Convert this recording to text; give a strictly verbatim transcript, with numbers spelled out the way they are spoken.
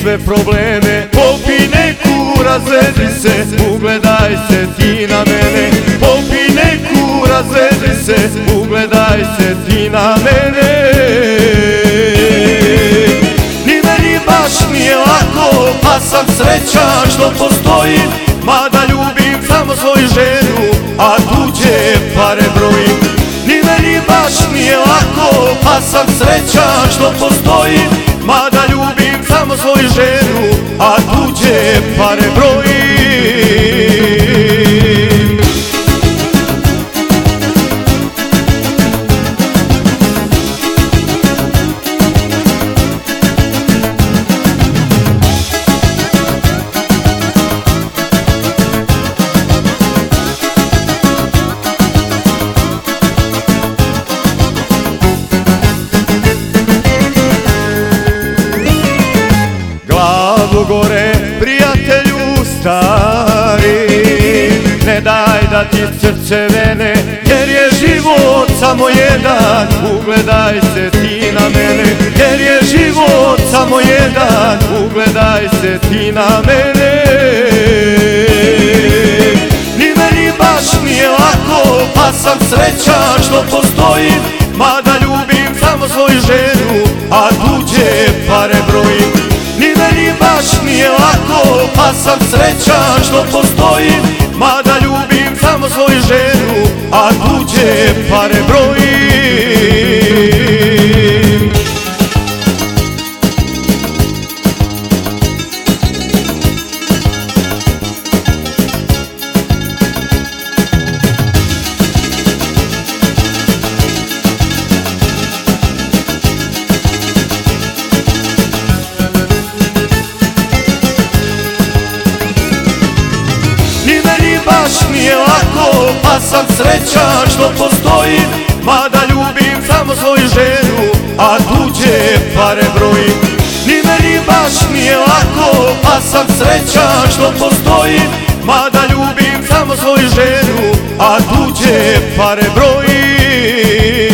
sve probleme. Popi neku, razvedi se, ugledaj se ti na mene. Popi neku, razvedi se, ugledaj se ti na mene. Ni meni baš nije lako, pa sam srećan što postojim, mada ljubim samo svoju ženu, a tuđe pare brojim. Ni meni baš nije lako, pa sam srećan što postojim, mada ljubim samo svoju ženu, a tuđe pare brojim. Glavu gore, prijatelju stari, ne daj da ti srce vene, jer je život samo jedan, ugledaj se ti na mene. Jer je život samo jedan, ugledaj se ti na mene. Ni meni baš nije lako, pa sam srećan što postojim, mada ljubim samo svoju ženu, a tuđe pare brojim. Ni meni baš nije lako, pa sam srećan što postojim, mada ljubim samo svoju ženu, a tuđe pare brojim. Baš nije lako, pa sam srećan što postojim, mada ljubim samo svoju ženu, a tuđe pare brojim. Ni meni baš nije lako, pa sam srećan što postojim, mada ljubim samo svoju ženu, a tuđe pare brojim.